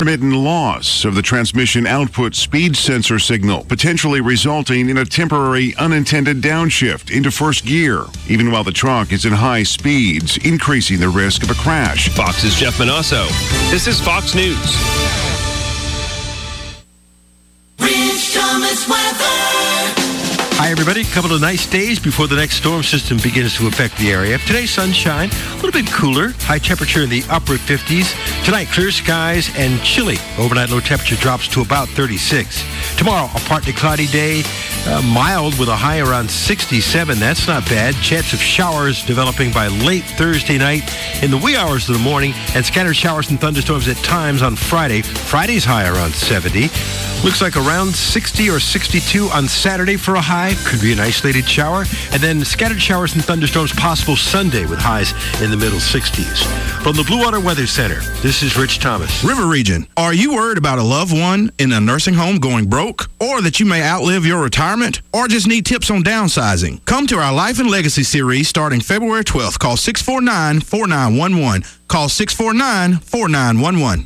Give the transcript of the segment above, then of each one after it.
intermittent loss of the transmission output speed sensor signal, potentially resulting in a temporary unintended downshift into first gear, even while the truck is in high speeds, increasing the risk of a crash. Fox's Jeff Manasso. This is Fox News. Rich Thomas weather. Hi, everybody. A couple of nice days before the next storm system begins to affect the area. Today, sunshine, a little bit cooler, high temperature in the upper 50s. Tonight, clear skies and chilly. Overnight low temperature drops to about 36. Tomorrow, a partly cloudy day, mild with a high around 67. That's not bad. Chance of showers developing by late Thursday night in the wee hours of the morning, and scattered showers and thunderstorms at times on Friday. Friday's high around 70. Looks like around 60 or 62 on Saturday for a high. Could be an isolated shower. And then scattered showers and thunderstorms possible Sunday with highs in the middle 60s. From the Blue Water Weather Center, this is Rich Thomas. River Region, are you worried about a loved one in a nursing home going broke? Or that you may outlive your retirement? Or just need tips on downsizing? Come to our Life and Legacy series starting February 12th. Call 649-4911. Call 649-4911.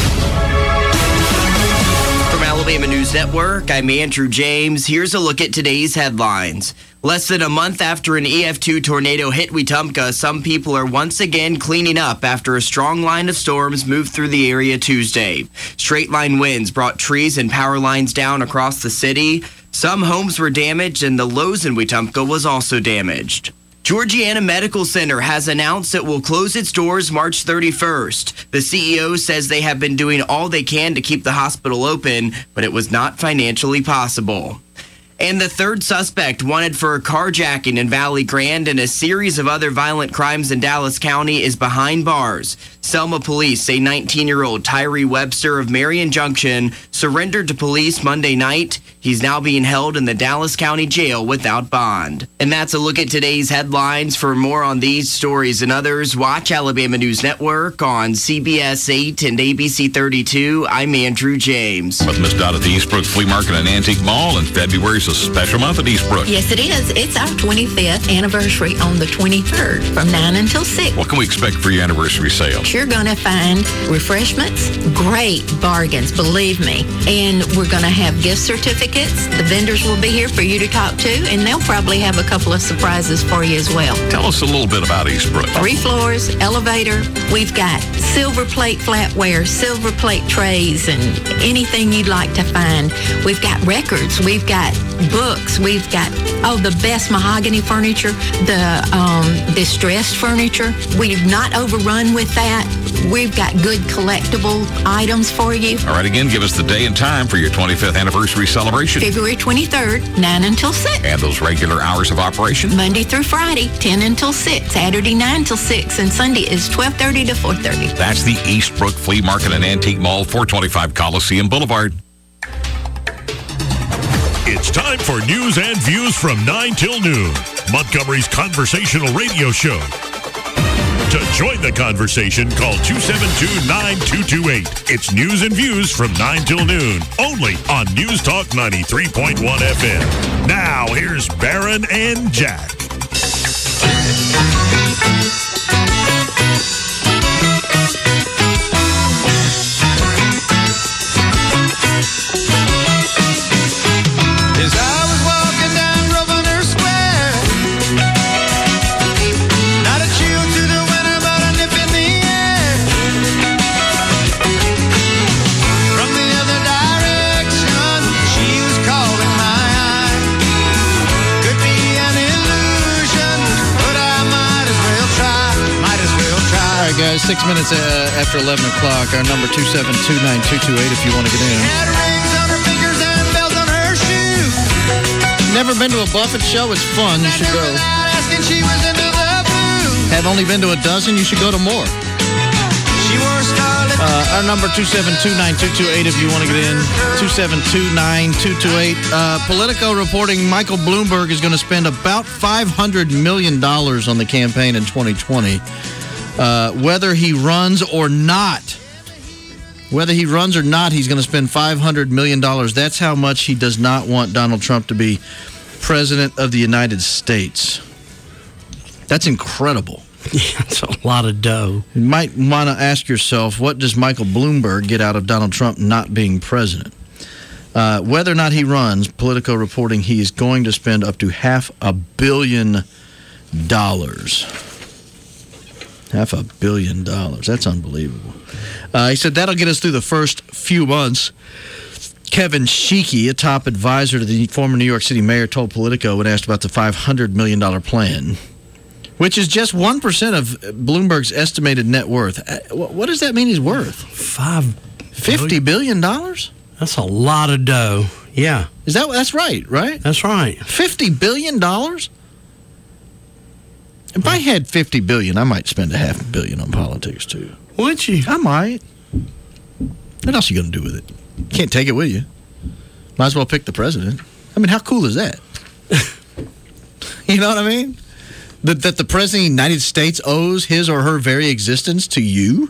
From Alabama News Network, I'm Andrew James. Here's a look at today's headlines. Less than a month after an EF2 tornado hit Wetumpka, some people are once again cleaning up after a strong line of storms moved through the area Tuesday. Straight line winds brought trees and power lines down across the city. Some homes were damaged, and the Lowe's in Wetumpka was also damaged. Georgiana Medical Center has announced it will close its doors March 31st. The CEO says they have been doing all they can to keep the hospital open, but it was not financially possible. And the third suspect wanted for a carjacking in Valley Grande and a series of other violent crimes in Dallas County is behind bars. Selma police say 19-year-old Tyree Webster of Marion Junction surrendered to police Monday night. He's now being held in the Dallas County Jail without bond. And that's a look at today's headlines. For more on these stories and others, watch Alabama News Network on CBS 8 and ABC 32. I'm Andrew James. With Miss Dot at the Eastbrook Flea Market and Antique Mall, and February's a special month at Eastbrook. Yes, it is. It's our 25th anniversary on the 23rd from 9 until 6. What can we expect for your anniversary sale? You're going to find refreshments, great bargains, believe me. And we're going to have gift certificates. The vendors will be here for you to talk to, and they'll probably have a couple of surprises for you as well. Tell us a little bit about Eastbrook. 3 floors, elevator. We've got silver plate flatware, silver plate trays, and anything you'd like to find. We've got records. We've got books. We've got, the best mahogany furniture, the distressed furniture. We've not overrun with that. We've got good collectible items for you. All right, again, give us the day and time for your 25th anniversary celebration. February 23rd, 9 until 6. And those regular hours of operation? Monday through Friday, 10 until 6. Saturday, 9 till 6. And Sunday is 12:30 to 4:30. That's the Eastbrook Flea Market and Antique Mall, 425 Coliseum Boulevard. It's time for news and views from 9 till noon. Montgomery's conversational radio show. To join the conversation, call 272-9228. It's news and views from 9 till noon, only on News Talk 93.1 FM. Now, here's Barron and Jack. As I was walking down Grosvenor Square, not a chill to the winter, but a nip in the air. From the other direction, she was calling my eye. Could be an illusion, but I might as well try. All right, guys, 6 minutes after 11 o'clock. Our number 272-9228 if you want to get in. Had rings on her fingers and bells on her shoes. Never been to a Buffett show? It's fun. You should go. Asking she was into the blue. Have only been to a dozen? You should go to more. She wore scarlet. Our number 272-9228 if you want to get in. 272-9228. Politico reporting Michael Bloomberg is going to spend about $500 million on the campaign in 2020. Whether he runs or not, he's going to spend $500 million. That's how much he does not want Donald Trump to be president of the United States. That's incredible. Yeah, it's a lot of dough. You might want to ask yourself, what does Michael Bloomberg get out of Donald Trump not being president? Whether or not he runs, Politico reporting he is going to spend up to $500 million. $500 million. That's unbelievable. He said that'll get us through the first few months. Kevin Sheekey, a top advisor to the former New York City mayor, told Politico when asked about the $500 million plan, which is just 1% of Bloomberg's estimated net worth. What does that mean he's worth? $50 billion? That's a lot of dough. Yeah. That's right? That's right. $50 billion? If I had $50 billion, I might spend $500 million on politics, too. Would you? I might. What else are you going to do with it? Can't take it with you. Might as well pick the president. I mean, how cool is that? You know what I mean? That the president of the United States owes his or her very existence to you?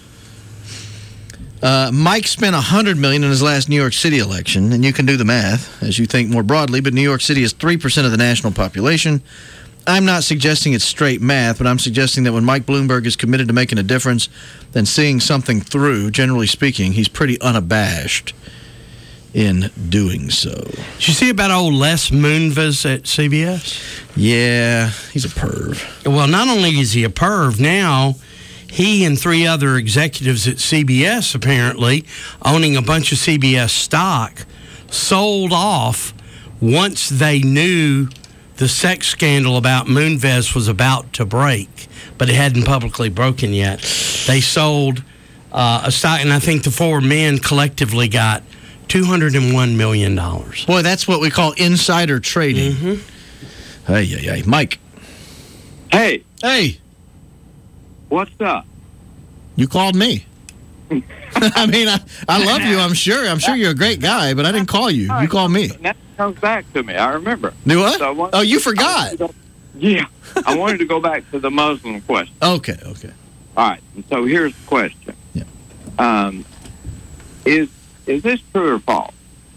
Mike spent $100 million in his last New York City election, and you can do the math as you think more broadly, but New York City is 3% of the national population. I'm not suggesting it's straight math, but I'm suggesting that when Mike Bloomberg is committed to making a difference and seeing something through, generally speaking, he's pretty unabashed in doing so. Did you see about old Les Moonves at CBS? Yeah, he's a perv. Well, not only is he a perv, now he and 3 other executives at CBS, apparently, owning a bunch of CBS stock, sold off once they knew the sex scandal about Moonves was about to break, but it hadn't publicly broken yet. They sold a stock, and I think the 4 men collectively got $201 million. Boy, that's what we call insider trading. Mm-hmm. Hey, Mike. Hey. Hey. What's up? You called me. I mean, I love you, I'm sure. I'm sure you're a great guy, but I didn't call you. You called me. Now it comes back to me. I remember. Do what? So you forgot. Yeah. I wanted to go back to the Muslim question. Okay. All right. And so here's the question. Yeah. Is this true or false?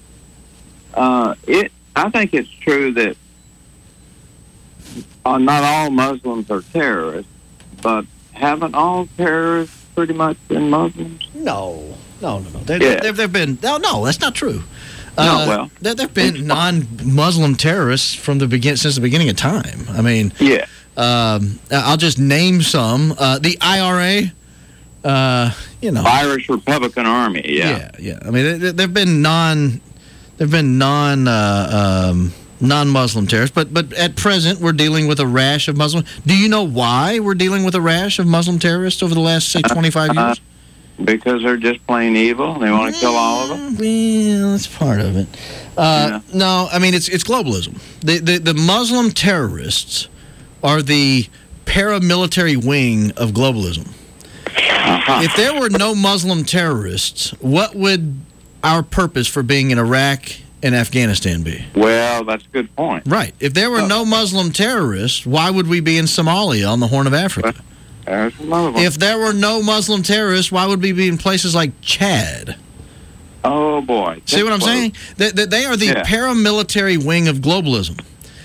I think it's true that not all Muslims are terrorists, but haven't all terrorists pretty much been Muslims? No. There've been no. That's not true. There've been non-Muslim terrorists from since the beginning of time. I mean, yeah. I'll just name some. The IRA. Irish Republican Army. Yeah. I mean, there've been non-Muslim terrorists, but at present we're dealing with a rash of Muslim. Do you know why we're dealing with a rash of Muslim terrorists over the last, say, 25 years? Because they're just plain evil and they want to kill all of them? Well, that's part of it. No, I mean, it's globalism. The Muslim terrorists are the paramilitary wing of globalism. If there were no Muslim terrorists, what would our purpose for being in Iraq and Afghanistan be? Well, that's a good point. Right. If there were no Muslim terrorists, why would we be in Somalia on the Horn of Africa? There's another one. If there were no Muslim terrorists, why would we be in places like Chad? Oh, boy. See what I'm saying? They are the paramilitary wing of globalism.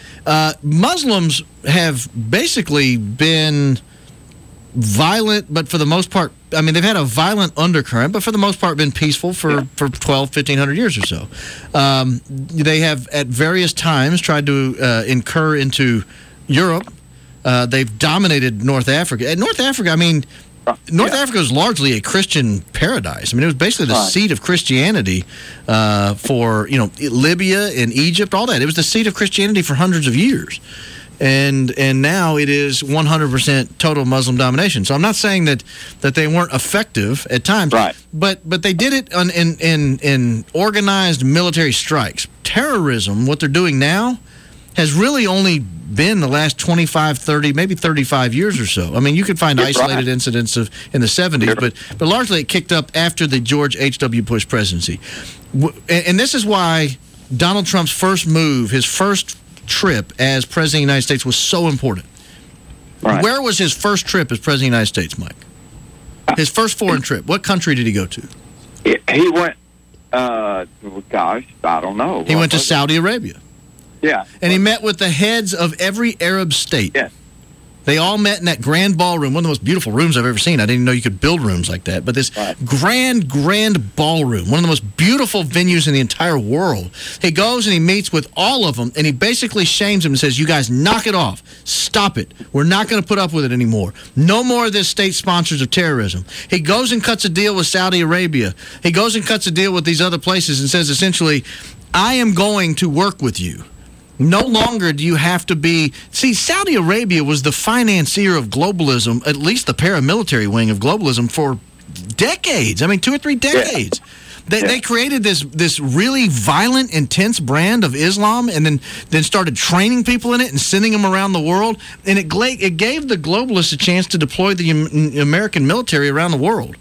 Muslims have basically been violent, but for the most part, I mean, they've had a violent undercurrent, but for the most part been peaceful for 12, 1,500 years or so. They have at various times tried to incur into Europe. They've dominated North Africa. And North Africa, I mean, North Africa was largely a Christian paradise. I mean, it was basically the seat of Christianity for, Libya and Egypt, all that. It was the seat of Christianity for hundreds of years. And now it is 100% total Muslim domination. So I'm not saying that they weren't effective at times, right? But they did it in organized military strikes. Terrorism, what they're doing now, has really only been the last 25, 30, maybe 35 years or so. I mean, you could find isolated incidents in the 70s, but largely it kicked up after the George H.W. Bush presidency. And this is why Donald Trump's first move, his first trip as President of the United States, was so important. Right. Where was his first trip as President of the United States, Mike? His first foreign trip. What country did he go to? He went, I don't know. He went to Saudi Arabia. Yeah. And he met with the heads of every Arab state. Yes. They all met in that grand ballroom, one of the most beautiful rooms I've ever seen. I didn't know you could build rooms like that. But this grand ballroom, one of the most beautiful venues in the entire world. He goes and he meets with all of them, and he basically shames them and says, you guys knock it off. Stop it. We're not going to put up with it anymore. No more of this state sponsors of terrorism. He goes and cuts a deal with Saudi Arabia. He goes and cuts a deal with these other places and says, essentially, I am going to work with you. No longer do you have to be... See, Saudi Arabia was the financier of globalism, at least the paramilitary wing of globalism, for decades. I mean, 2 or 3 decades. Yeah. They created this really violent, intense brand of Islam and then started training people in it and sending them around the world. And it gave the globalists a chance to deploy the American military around the world.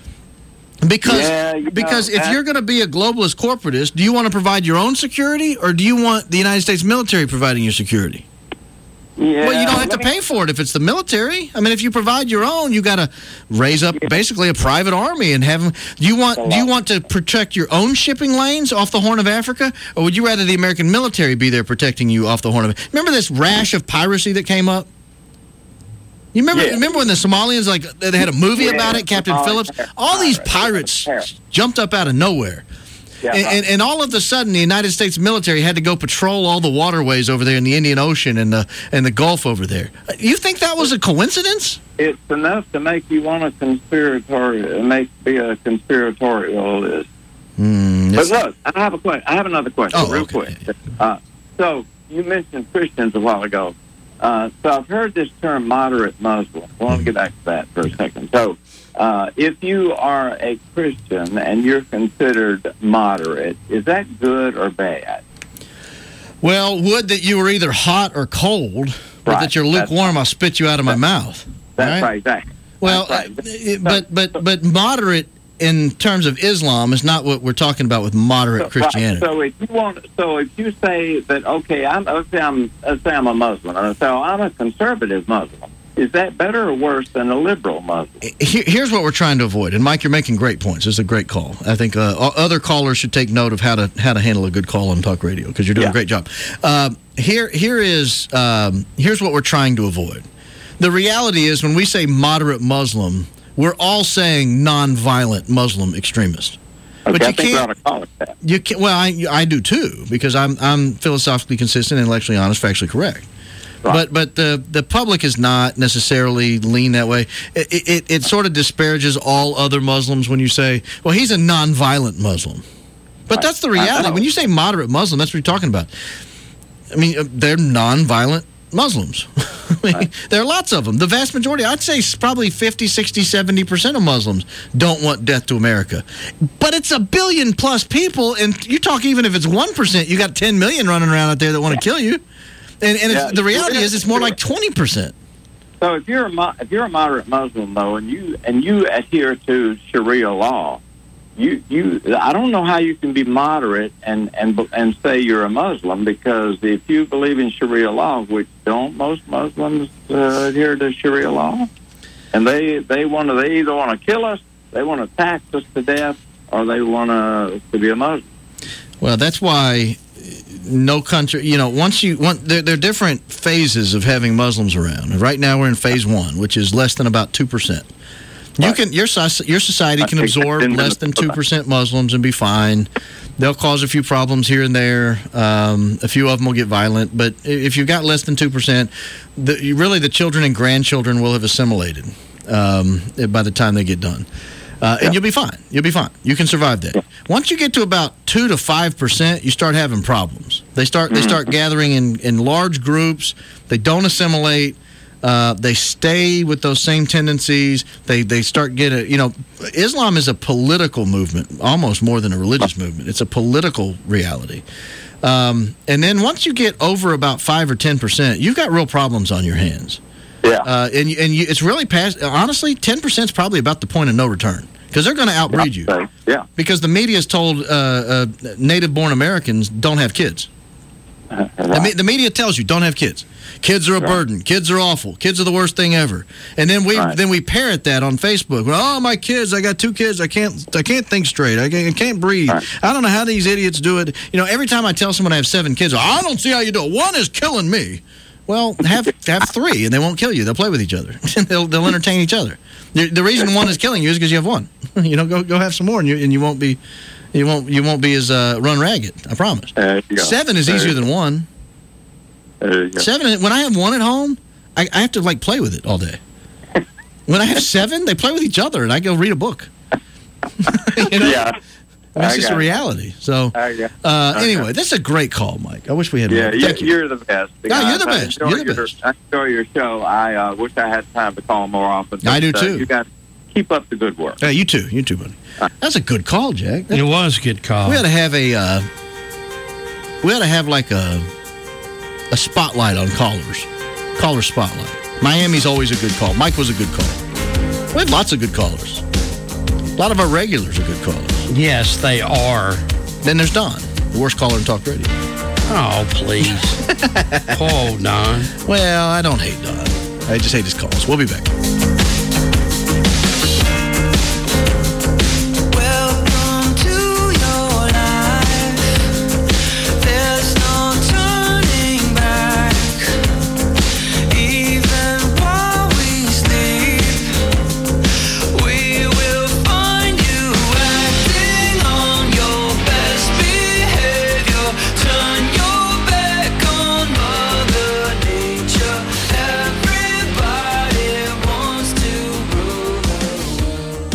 Because if you're going to be a globalist corporatist, do you want to provide your own security, or do you want the United States military providing your security? Yeah, well, you don't have to pay for it if it's the military. I mean, if you provide your own, you got to raise up basically a private army and have them. Do you want to protect your own shipping lanes off the Horn of Africa, or would you rather the American military be there protecting you off the Horn of Africa? Remember this rash of piracy that came up? You remember when the Somalians, they had a movie about it, Captain Phillips? All these pirates jumped up out of nowhere. And all of a sudden, the United States military had to go patrol all the waterways over there in the Indian Ocean and the Gulf over there. You think that was a coincidence? It's enough to make you want to be a conspiratorialist. But look, I have another question, quick. So you mentioned Christians a while ago. So I've heard this term moderate Muslim. I want to get back to that for a second. So if you are a Christian and you're considered moderate, is that good or bad? Well, would that you were either hot or cold, or that you're lukewarm, I'll spit you out of my mouth. That's right, exactly. Well, but moderate in terms of Islam is not what we're talking about with moderate Christianity. Right. So if you say that, okay, let's say I'm a Muslim, so I'm a conservative Muslim. Is that better or worse than a liberal Muslim? Here's what we're trying to avoid, and Mike, you're making great points. This is a great call. I think other callers should take note of how to handle a good call on talk radio, because you're doing a great job. Here's what we're trying to avoid. The reality is, when we say moderate Muslim, we're all saying non-violent Muslim extremist. Okay, but you I think we ought to call it that. You can't. Well, I do too, because I'm philosophically consistent, intellectually honest, factually correct. Right. But the public is not necessarily lean that way. It sort of disparages all other Muslims when you say, well, he's a non-violent Muslim. But that's the reality. When you say moderate Muslim, that's what you're talking about. I mean, they're non-violent Muslims. I mean, there are lots of them. The vast majority, I'd say probably 50, 60, 70% of Muslims don't want death to America. But it's 1 billion plus people, and you talk even if it's 1%, you got 10 million running around out there that want to kill you. And the reality is it's more like 20%. So if you're a moderate Muslim, though, and you adhere to Sharia law, I don't know how you can be moderate and say you're a Muslim, because if you believe in Sharia law, which don't most Muslims adhere to Sharia law, and they either want to kill us, they want to tax us to death, or they want to be a Muslim. Well, that's why no country, there are different phases of having Muslims around. Right now we're in phase 1, which is less than about 2%. Your society can absorb less than 2% Muslims and be fine. They'll cause a few problems here and there. A few of them will get violent. But if you've got less than 2%, really the children and grandchildren will have assimilated by the time they get done. And you'll be fine. You'll be fine. You can survive that. Once you get to about 2 to 5%, you start having problems. They start gathering in large groups. They don't assimilate. They stay with those same tendencies. They start Islam is a political movement, almost more than a religious movement. It's a political reality. And then once you get over about 5 or 10%, you've got real problems on your hands. Yeah. It's really past. Honestly, 10% is probably about the point of no return, because they're going to outbreed you. Yeah. Because the media has told native-born Americans don't have kids. The media tells you don't have kids. Kids are a burden. Kids are awful. Kids are the worst thing ever. And then we parrot that on Facebook. Oh, my kids! I got 2 kids. I can't think straight. I can't breathe. I don't know how these idiots do it. Every time I tell someone I have 7 kids, I don't see how you do it. 1 is killing me. Well, have 3, and they won't kill you. They'll play with each other. they'll entertain each other. The reason one is killing you is because you have one. Go have some more, and you won't be as run ragged. I promise. 7 is easier than 1. 7. When I have 1 at home, I have to play with it all day. When I have 7, they play with each other, and I go read a book. Yeah. It's just a reality. So, anyway, this is a great call, Mike. I wish we had more. Thank you. You're the best. No, you're the best. You're the best. I enjoy your show. I wish I had time to call more often. I do, too. You guys keep up the good work. You too. You too, buddy. That's a good call, Jack. It was a good call. We ought to have a spotlight on callers. Caller spotlight. Miami's always a good call. Mike was a good call. We have lots of good callers. A lot of our regulars are good callers. Yes, they are. Then there's Don, the worst caller in talk radio. Oh, please. Oh, Don. Well, I don't hate Don. I just hate his calls. We'll be back. Welcome to your life. There's no turning back. Even while we sleep, we will find you acting on your best behavior. Turn your back on Mother Nature. Everybody wants to rule the world.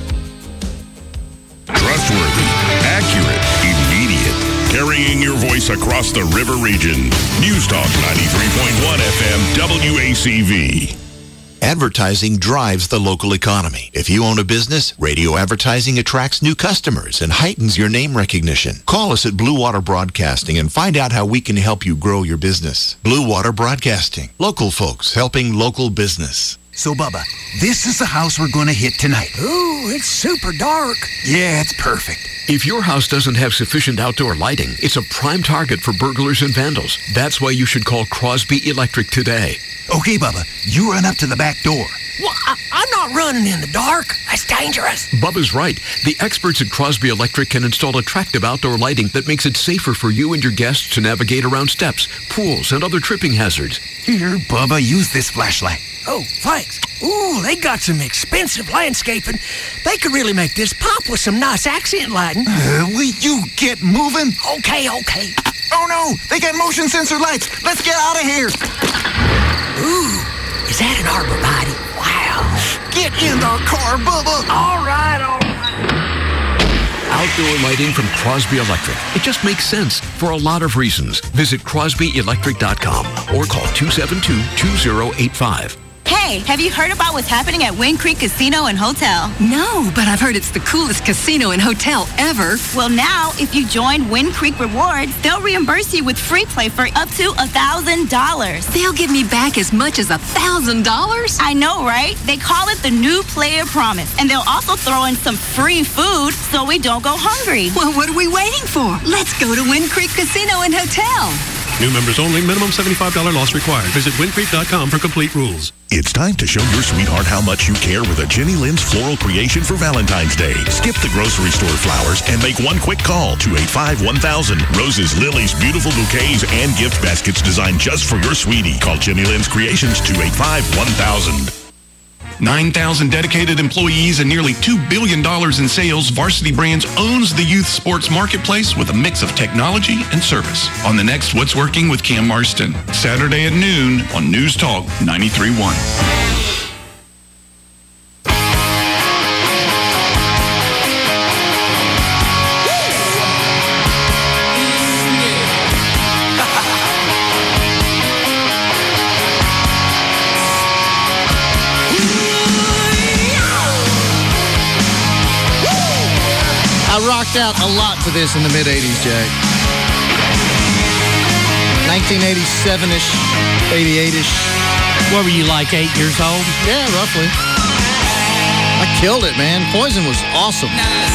Trustworthy, accurate, immediate. Carrying your voice across the river region. News Talk 93.1 FM WACV. Advertising drives the local economy. If you own a business, radio advertising attracts new customers and heightens your name recognition. Call us at Blue Water Broadcasting and find out how we can help you grow your business. Blue Water Broadcasting. Local folks helping local business. So, Bubba, this is the house we're going to hit tonight. Ooh, it's super dark. Yeah, it's perfect. If your house doesn't have sufficient outdoor lighting, it's a prime target for burglars and vandals. That's why you should call Crosby Electric today. Okay, Bubba, you run up to the back door. Well, I'm not running in the dark. That's dangerous. Bubba's right. The experts at Crosby Electric can install attractive outdoor lighting that makes it safer for you and your guests to navigate around steps, pools, and other tripping hazards. Here, Bubba, use this flashlight. Oh, thanks. Ooh, they got some expensive landscaping. They could really make this pop with some nice accent lighting. Will you get moving? Okay. Oh, no, they got motion sensor lights. Let's get out of here. Ooh, is that an arborvitae? Wow. Get in the car, Bubba. All right. Outdoor lighting from Crosby Electric. It just makes sense for a lot of reasons. Visit crosbyelectric.com or call 272-2085. Hey, have you heard about what's happening at Wind Creek Casino and Hotel? No, but I've heard it's the coolest casino and hotel ever. Well, now, if you join Wind Creek Rewards, they'll reimburse you with free play for up to $1,000. They'll give me back as much as $1,000? I know, right? They call it the New Player Promise, and they'll also throw in some free food so we don't go hungry. Well, what are we waiting for? Let's go to Wind Creek Casino and Hotel. New members only. Minimum $75 loss required. Visit windcreek.com for complete rules. It's time to show your sweetheart how much you care with a Jenny Lynn's floral creation for Valentine's Day. Skip the grocery store flowers and make one quick call, 285-1000. Roses, lilies, beautiful bouquets, and gift baskets designed just for your sweetie. Call Jenny Lynn's Creations, 285-1000. 9,000 dedicated employees and nearly $2 billion in sales, Varsity Brands owns the youth sports marketplace with a mix of technology and service. On the next What's Working with Cam Marston, Saturday at noon on News Talk 93.1. I rocked out a lot to this in the mid-'80s, Jack. 1987-ish, 88-ish. What were you, like 8 years old? Yeah, roughly. I killed it, man. Poison was awesome.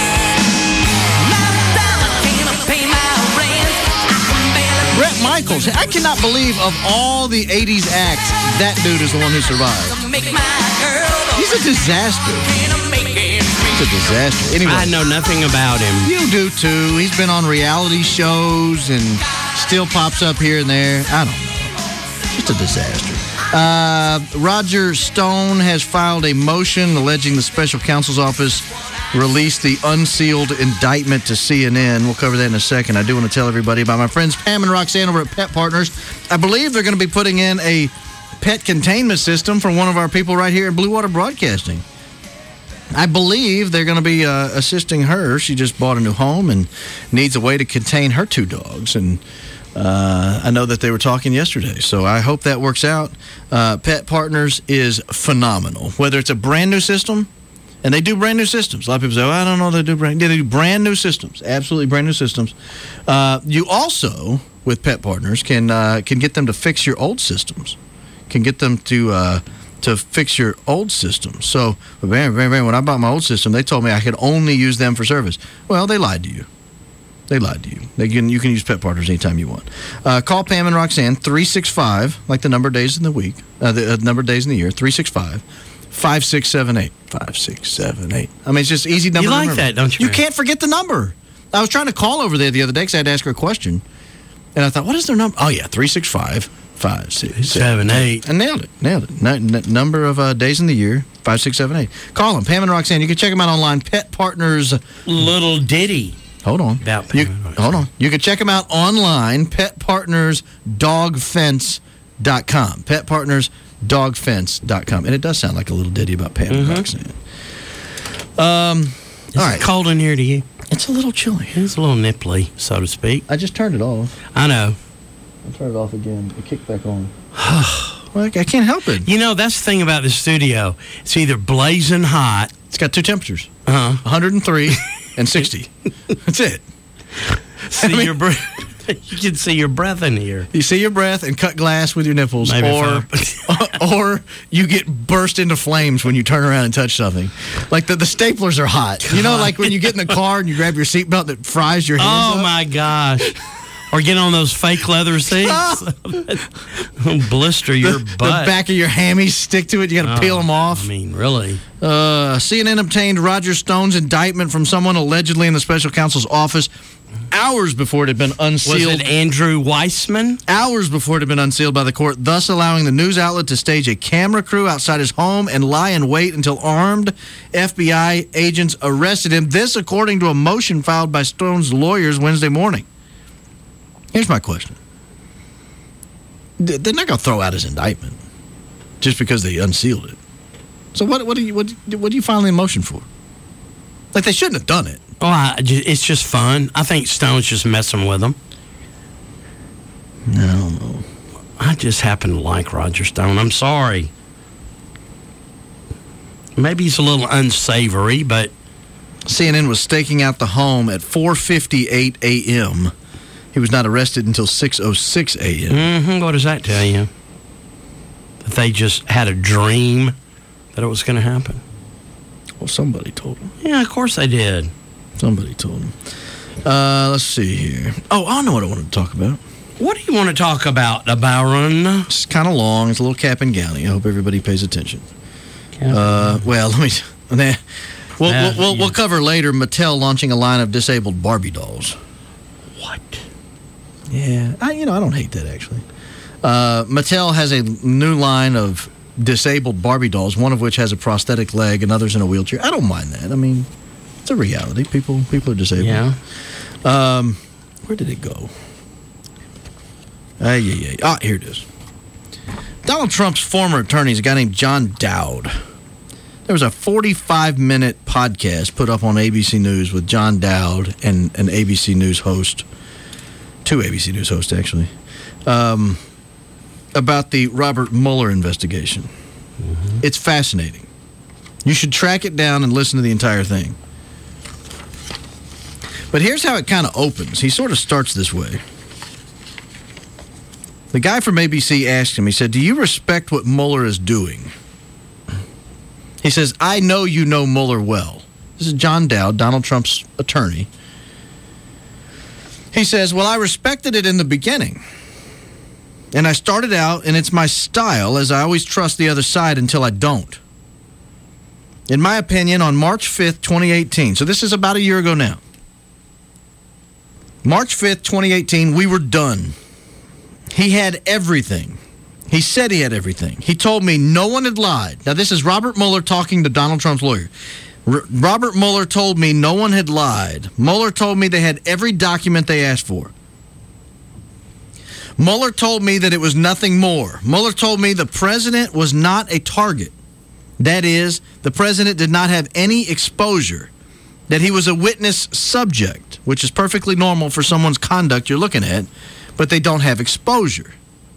Bret Michaels. I cannot believe of all the 80s acts, that dude is the one who survived. He's a disaster. It's a disaster. Anyway, I know nothing about him. You do too. He's been on reality shows and still pops up here and there. I don't know. Just a disaster. Roger Stone has filed a motion alleging the special counsel's office released the unsealed indictment to CNN. We'll cover that in a second. I do want to tell everybody about my friends Pam and Roxanne over at Pet Partners. I believe they're going to be putting in a pet containment system for one of our people right here at Blue Water Broadcasting. I believe they're going to be assisting her. She just bought a new home and needs a way to contain her 2 dogs. And I know that they were talking yesterday, so I hope that works out. Pet Partners is phenomenal. Whether it's a brand new system, and they do brand new systems. A lot of people say, I don't know, they do brand new systems. Absolutely brand new systems. You also, with Pet Partners, can get them to fix your old systems. Can get them to fix your old system. So, when I bought my old system, they told me I could only use them for service. Well, they lied to you. They lied to you. You can use Pet Partners anytime you want. Call Pam and Roxanne, 365, like the number of days in the week, the number of days in the year, 365-5678. 5678. I mean, it's just easy number to remember. You like that, don't you? You can't forget the number. I was trying to call over there the other day because I had to ask her a question. And I thought, what is their number? Oh, yeah, 365-5678. I nailed it. Number of days in the year, 5678. Call them, Pam and Roxanne. You can check them out online. Pet Partners. Little ditty. Hold on. Hold on. You can check them out online, petpartnersdogfence.com. Petpartnersdogfence.com. And it does sound like a little ditty about Pam and Roxanne. All right. It cold in here to you? It's a little chilly. It's a little nipply, so to speak. I just turned it off. I know. I'll turn it off again. It kicked back on. Well, I can't help it. You know, that's the thing about this studio. It's either blazing hot. It's got 2 temperatures. 103 and 60. That's it. Your breath. You can see your breath in here. You see your breath and cut glass with your nipples. Or you get burst into flames when you turn around and touch something. Like the staplers are hot. You know, like when you get in the car and you grab your seatbelt that fries your hands up? My gosh. Or get on those fake leather seats. Blister your butt. The back of your hammies stick to it. You got to peel them off. I mean, really. CNN obtained Roger Stone's indictment from someone allegedly in the special counsel's office hours before it had been unsealed. Was it Andrew Weissman? Hours before it had been unsealed by the court, thus allowing the news outlet to stage a camera crew outside his home and lie in wait until armed FBI agents arrested him. This, according to a motion filed by Stone's lawyers Wednesday morning. Here's my question. They're not going to throw out his indictment just because they unsealed it. So what do you file the motion for? Like, they shouldn't have done it. Well, it's just fun. I think Stone's just messing with them. I don't know. I just happen to like Roger Stone. I'm sorry. Maybe he's a little unsavory, but... CNN was staking out the home at 4:58 a.m., He was not arrested until 6:06 a.m. What does that tell you? That they just had a dream that it was going to happen? Well, somebody told them. Yeah, of course they did. Somebody told them. Let's see here. Oh, I know what I wanted to talk about. What do you want to talk about, Byron? It's kind of long. It's a little cap and gowny. I hope everybody pays attention. Well, let me... We'll cover later Mattel launching a line of disabled Barbie dolls. What? Yeah, I don't hate that, actually. Mattel has a new line of disabled Barbie dolls, one of which has a prosthetic leg and others in a wheelchair. I don't mind that. I mean, it's a reality. People are disabled. Yeah. Where did it go? Here it is. Donald Trump's former attorney is a guy named John Dowd. There was a 45-minute podcast put up on ABC News with John Dowd and an ABC News host, 2 ABC News hosts, actually, about the Robert Mueller investigation. Mm-hmm. It's fascinating. You should track it down and listen to the entire thing. But here's how it kind of opens. He sort of starts this way. The guy from ABC asked him, he said, "Do you respect what Mueller is doing?" He says, "I know you know Mueller well." This is John Dowd, Donald Trump's attorney. He says, "Well, I respected it in the beginning. And I started out, and it's my style, as I always trust the other side until I don't. In my opinion, on March 5th, 2018, so this is about a year ago now. March 5th, 2018, we were done. He had everything. He said he had everything. He told me no one had lied. Now, this is Robert Mueller talking to Donald Trump's lawyer. Robert Mueller told me no one had lied. Mueller told me they had every document they asked for. Mueller told me that it was nothing more. Mueller told me the president was not a target. That is, the president did not have any exposure. That he was a witness subject, which is perfectly normal for someone's conduct you're looking at, but they don't have exposure.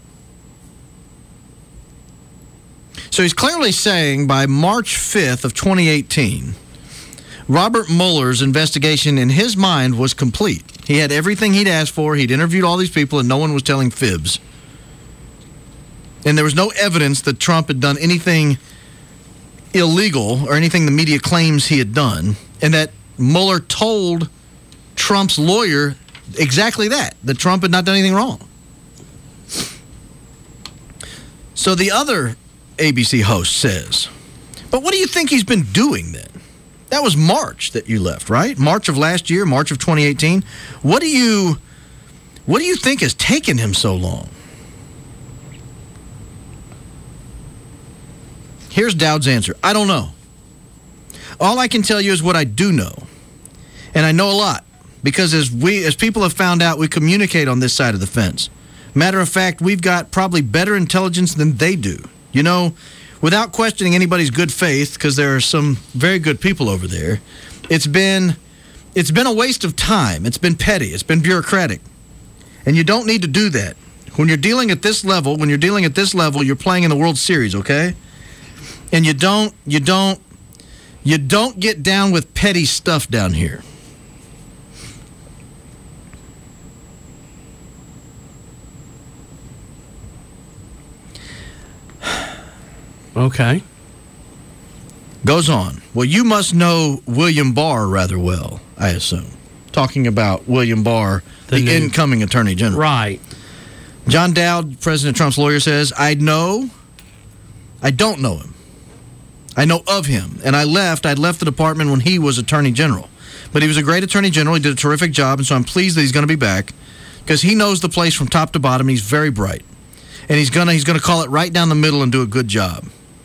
So he's clearly saying by March 5th of 2018, Robert Mueller's investigation in his mind was complete. He had everything he'd asked for. He'd interviewed all these people, and no one was telling fibs. And there was no evidence that Trump had done anything illegal or anything the media claims he had done, and that Mueller told Trump's lawyer exactly that Trump had not done anything wrong. So the other ABC host says, but what do you think he's been doing then? That was March that you left, right? March of last year, March of 2018. What do you think has taken him so long? Here's Dowd's answer. I don't know. All I can tell you is what I do know. And I know a lot because as people have found out, we communicate on this side of the fence. Matter of fact, we've got probably better intelligence than they do. You know, without questioning anybody's good faith, because there are some very good people over there, it's been a waste of time. It's been petty. It's been bureaucratic. And you don't need to do that. When you're dealing at this level, you're playing in the World Series, okay? And you don't get down with petty stuff down here. Okay. Goes on. Well, you must know William Barr rather well, I assume. Talking about William Barr, the incoming Attorney General. Right. John Dowd, President Trump's lawyer, says, I don't know him. I know of him. And I'd left the department when he was Attorney General. But he was a great Attorney General. He did a terrific job, and so I'm pleased that he's going to be back because he knows the place from top to bottom. He's very bright. And he's going to call it right down the middle and do a good job.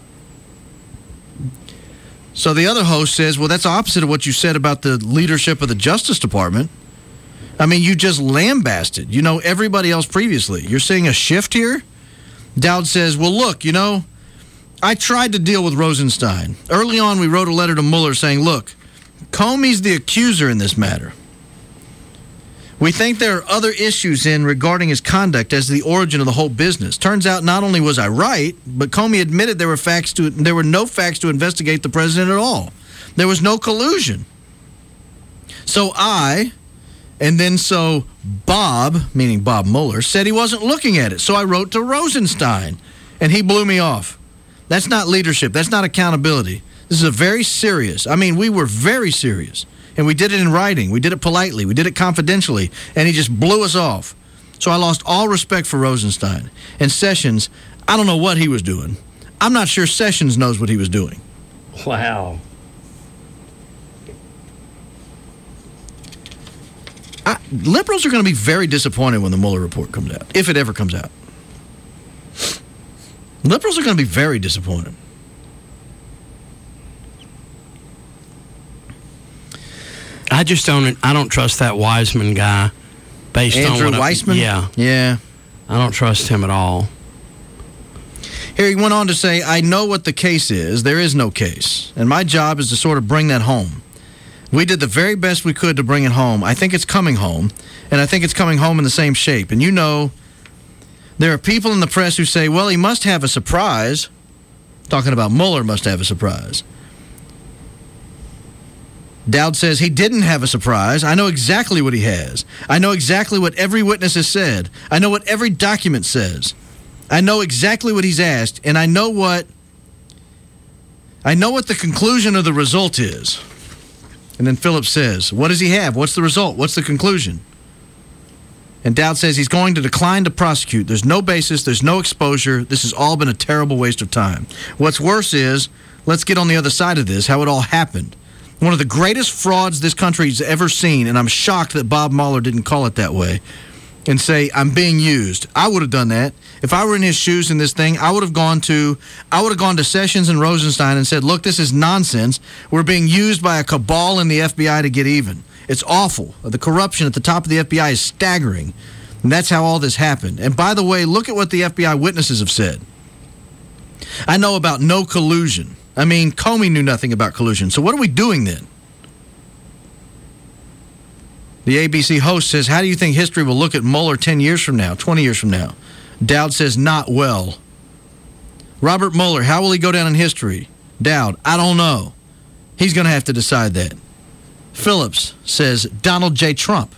So the other host says, well, that's opposite of what you said about the leadership of the Justice Department. I mean, you just lambasted, everybody else previously. You're seeing a shift here? Dowd says, well, look, I tried to deal with Rosenstein. Early on, we wrote a letter to Mueller saying, look, Comey's the accuser in this matter. We think there are other issues regarding his conduct as the origin of the whole business. Turns out not only was I right, but Comey admitted there were no facts to investigate the president at all. There was no collusion. So Bob, meaning Bob Mueller, said he wasn't looking at it. So I wrote to Rosenstein, and he blew me off. That's not leadership. That's not accountability. This is we were very serious. And we did it in writing. We did it politely. We did it confidentially. And he just blew us off. So I lost all respect for Rosenstein. And Sessions, I don't know what he was doing. I'm not sure Sessions knows what he was doing. Wow. Liberals are going to be very disappointed when the Mueller report comes out, if it ever comes out. Liberals are going to be very disappointed. I don't trust that Wiseman guy based on Andrew Weissman? Yeah. I don't trust him at all. Here he went on to say, I know what the case is. There is no case. And my job is to sort of bring that home. We did the very best we could to bring it home. I think it's coming home. And I think it's coming home in the same shape. And there are people in the press who say, well, he must have a surprise. Talking about Mueller must have a surprise. Dowd says he didn't have a surprise. I know exactly what he has. I know exactly what every witness has said. I know what every document says. I know exactly what he's asked, and I know what the conclusion of the result is. And then Phillips says, what does he have? What's the result? What's the conclusion? And Dowd says he's going to decline to prosecute. There's no basis. There's no exposure. This has all been a terrible waste of time. What's worse is, let's get on the other side of this, how it all happened. One of the greatest frauds this country's ever seen, and I'm shocked that Bob Mueller didn't call it that way, and say, I'm being used. I would have done that. If I were in his shoes in this thing, I would have gone to Sessions and Rosenstein and said, look, this is nonsense. We're being used by a cabal in the FBI to get even. It's awful. The corruption at the top of the FBI is staggering. And that's how all this happened. And by the way, look at what the FBI witnesses have said. I know about no collusion. I mean, Comey knew nothing about collusion. So what are we doing then? The ABC host says, how do you think history will look at Mueller 10 years from now, 20 years from now? Dowd says, not well. Robert Mueller, how will he go down in history? Dowd, I don't know. He's going to have to decide that. Phillips says, Donald J. Trump.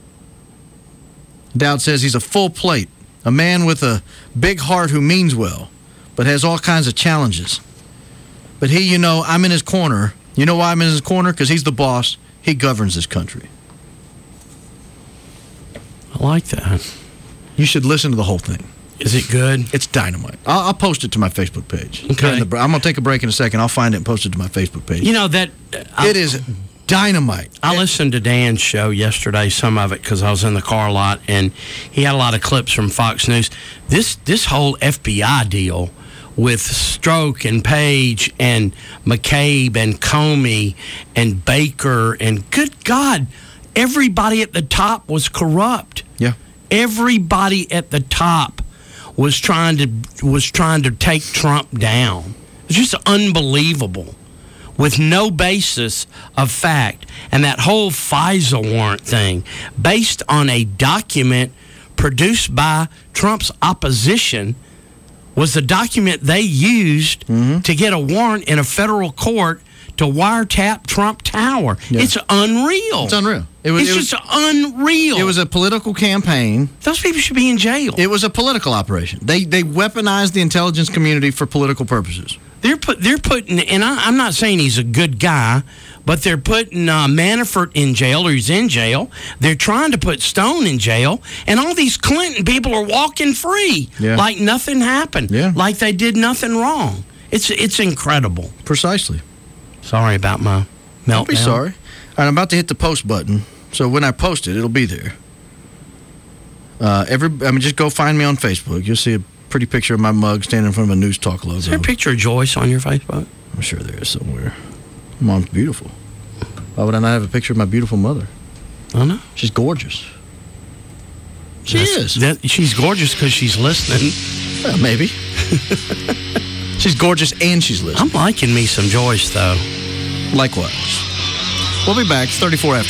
Dowd says he's a full plate, a man with a big heart who means well, but has all kinds of challenges. But he, I'm in his corner. You know why I'm in his corner? Because he's the boss. He governs this country. I like that. You should listen to the whole thing. Is it good? It's dynamite. I'll post it to my Facebook page. Okay. I'm going to take a break in a second. I'll find it and post it to my Facebook page. It is dynamite. I listened to Dan's show yesterday, some of it, because I was in the car a lot, and he had a lot of clips from Fox News. This whole FBI deal with Stroke and Page and McCabe and Comey and Baker and, good God, everybody at the top was corrupt. Yeah. Everybody at the top was trying to take Trump down. It's just unbelievable, with no basis of fact. And that whole FISA warrant thing, based on a document produced by Trump's opposition, was the document they used to get a warrant in a federal court to wiretap Trump Tower. Yeah. It's unreal. It's unreal. It's just unreal. It was a political campaign. Those people should be in jail. It was a political operation. They weaponized the intelligence community for political purposes. They're putting, and I'm not saying he's a good guy, but they're putting Manafort in jail, or he's in jail. They're trying to put Stone in jail, and all these Clinton people are walking free, like nothing happened, like they did nothing wrong. It's incredible. Precisely. Sorry about my meltdown. Don't be sorry. All right, I'm about to hit the post button, so when I post it, it'll be there. Just go find me on Facebook. You'll see a pretty picture of my mug standing in front of a News Talk logo. Is there a picture of Joyce on your Facebook? I'm sure there is somewhere. Mom's beautiful. Why would I not have a picture of my beautiful mother? I know. She's gorgeous. She is. She's gorgeous because she's listening. Well, maybe. She's gorgeous and she's listening. I'm liking me some Joyce, though. Likewise. We'll be back. It's 34 after.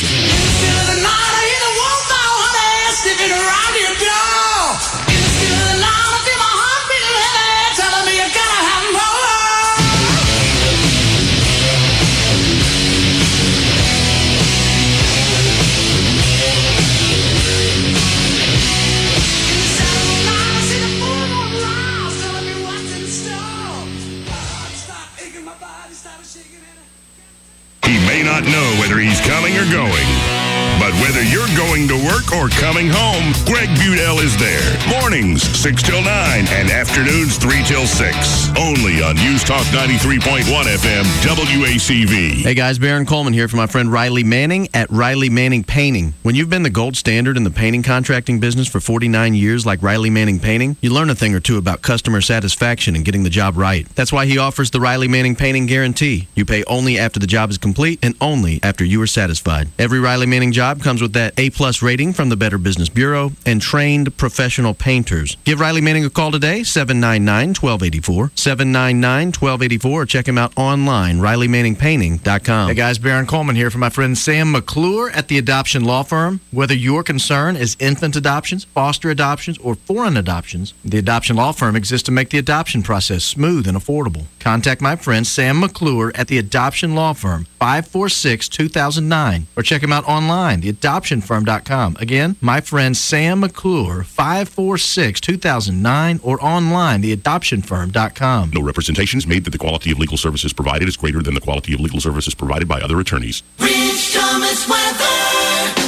He may not know whether he's coming or going, but whether you're going to work or coming home, Greg Budell is there. Mornings, 6 till 9, and afternoons, 3 till 6. Only on News Talk 93.1 FM, WACV. Hey guys, Baron Coleman here for my friend Riley Manning at Riley Manning Painting. When you've been the gold standard in the painting contracting business for 49 years like Riley Manning Painting, you learn a thing or two about customer satisfaction and getting the job right. That's why he offers the Riley Manning Painting Guarantee. You pay only after the job is complete and only after you are satisfied. Every Riley Manning job comes with that A+ rating from the Better Business Bureau and trained professional painters. Give Riley Manning a call today, 799-1284, 799-1284, or check him out online, RileyManningPainting.com. Hey guys, Baron Coleman here for my friend Sam McClure at the Adoption Law Firm. Whether your concern is infant adoptions, foster adoptions, or foreign adoptions, the Adoption Law Firm exists to make the adoption process smooth and affordable. Contact my friend Sam McClure at the Adoption Law Firm, 546-2009, or check him out online, theadoptionfirm.com. Again, my friend Sam McClure, 546-2009, or online, theadoptionfirm.com. No representations made that the quality of legal services provided is greater than the quality of legal services provided by other attorneys. Rich Thomas weather.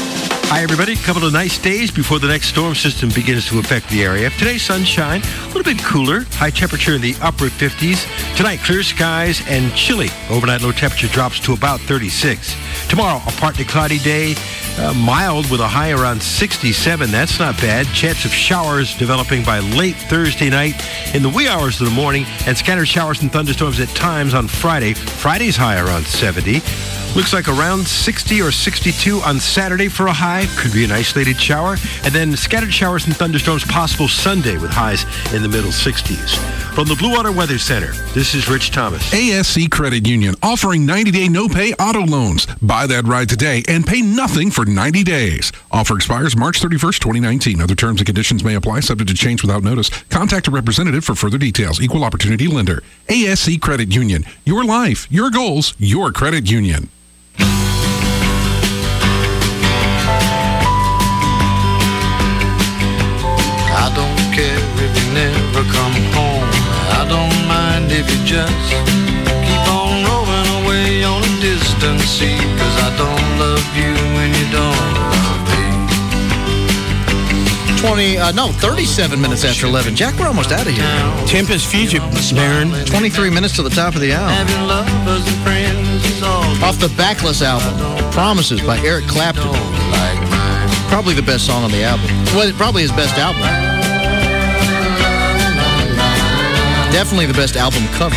Hi, everybody. A couple of nice days before the next storm system begins to affect the area. Today's sunshine, a little bit cooler. High temperature in the upper 50s. Tonight, clear skies and chilly. Overnight low temperature drops to about 36. Tomorrow, a partly cloudy day. Mild with a high around 67. That's not bad. Chance of showers developing by late Thursday night in the wee hours of the morning, and scattered showers and thunderstorms at times on Friday. Friday's high around 70. Looks like around 60 or 62 on Saturday for a high. Could be an isolated shower. And then scattered showers and thunderstorms possible Sunday with highs in the middle 60s. From the Blue Water Weather Center, this is Rich Thomas. ASC Credit Union offering 90-day no-pay auto loans. Buy that ride today and pay nothing for 90 days. Offer expires March 31st, 2019. Other terms and conditions may apply, subject to change without notice. Contact a representative for further details. Equal opportunity lender. ASC Credit Union. Your life, your goals, your credit union. I don't care if you never come home. I don't mind if you just keep on rolling away on a distant sea. 'Cause I don't love you when you don't love me. 37 minutes after 11. Jack, we're almost out of here. Tempest Fugitive, Baron. 23 minutes to the top of the hour. Having lovers and friends is all Off the Backless album, Promises by Eric Clapton. Probably the best song on the album. Well, probably his best album. Definitely the best album cover.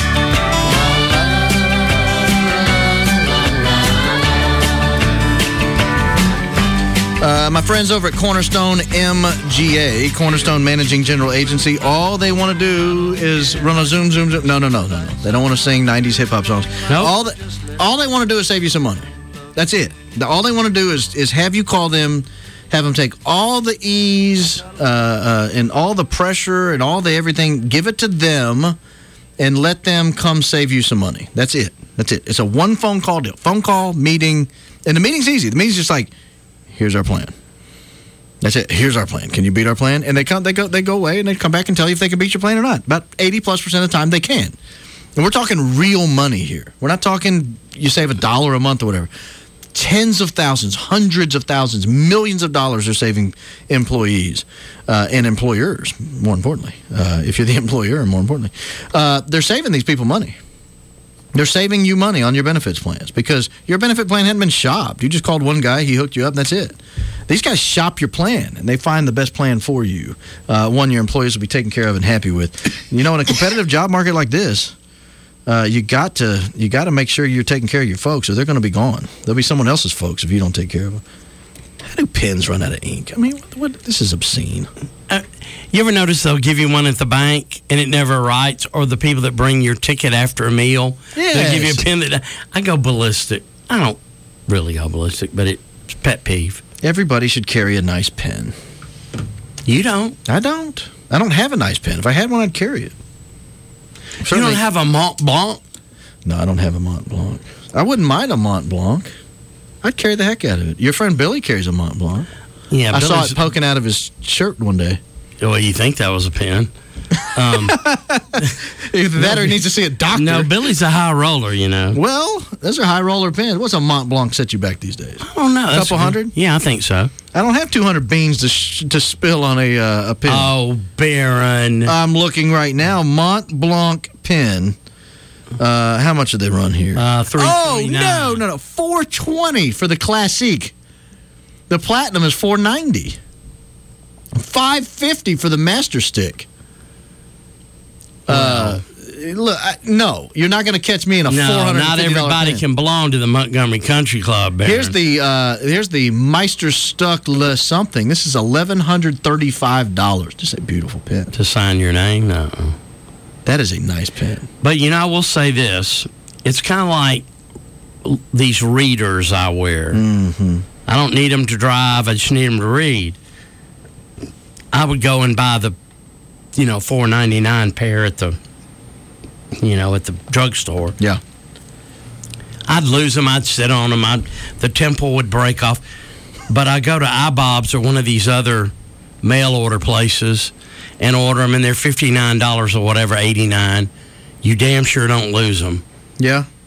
My friends over at Cornerstone MGA, Cornerstone Managing General Agency, all they want to do is run a zoom. No. They don't want to sing 90s hip-hop songs. Nope. All they want to do is save you some money. That's it. All they want to do is have you call them, have them take all the ease and all the pressure and all the everything, give it to them, and let them come save you some money. That's it. It's a one phone call deal. Phone call, meeting, and the meeting's easy. The meeting's just like, here's our plan. That's it. Here's our plan. Can you beat our plan? And they go away, and they come back and tell you if they can beat your plan or not. About 80+% of the time, they can. And we're talking real money here. We're not talking you save $1 a month or whatever. Tens of thousands, hundreds of thousands, millions of dollars are saving employees and employers, more importantly. If you're the employer, more importantly. They're saving these people money. They're saving you money on your benefits plans because your benefit plan hadn't been shopped. You just called one guy, he hooked you up, and that's it. These guys shop your plan, and they find the best plan for you, one your employees will be taken care of and happy with. You know, in a competitive job market like this, you got to make sure you're taking care of your folks, or they're going to be gone. They'll be someone else's folks if you don't take care of them. How do pens run out of ink? I mean, this is obscene. You ever notice they'll give you one at the bank and it never writes, or the people that bring your ticket after a meal, they'll give you a pen that I go ballistic. I don't really go ballistic, but it's a pet peeve. Everybody should carry a nice pen. You don't? I don't. I don't have a nice pen. If I had one, I'd carry it. You don't have a Mont Blanc? No, I don't have a Mont Blanc. I wouldn't mind a Mont Blanc. I'd carry the heck out of it. Your friend Billy carries a Mont Blanc. Yeah, I saw it poking out of his shirt one day. Well, you think that was a pen? Either that or he needs to see a doctor. No, Billy's a high roller, you know. Well, those are high roller pens. What's a Mont Blanc set you back these days? I don't know. A couple hundred? Yeah, I think so. I don't have 200 beans to spill on a pen. Oh, Baron. I'm looking right now. Mont Blanc pen. How much did they run here? $3.49. Oh, no. $4.20 for the Classique. The Platinum is $4.90. $5.50 for the Master Stick. Look, no, you're not going to catch me in a $450 not everybody pen. can belong to the Montgomery Country Club, Baron. Here's the Meister Stuck Le something. This is $1,135. Just a beautiful pen. To sign your name? No. That is a nice pen. But, you know, I will say this. It's kind of like these readers I wear. Mm-hmm. I don't need them to drive. I just need them to read. I would go and buy the, $4.99 pair at the, at the drugstore. Yeah. I'd lose them. I'd sit on them. The temple would break off. But I go to iBob's or one of these other mail order places and order them, and they're $59 or whatever, $89. You damn sure don't lose them. Yeah.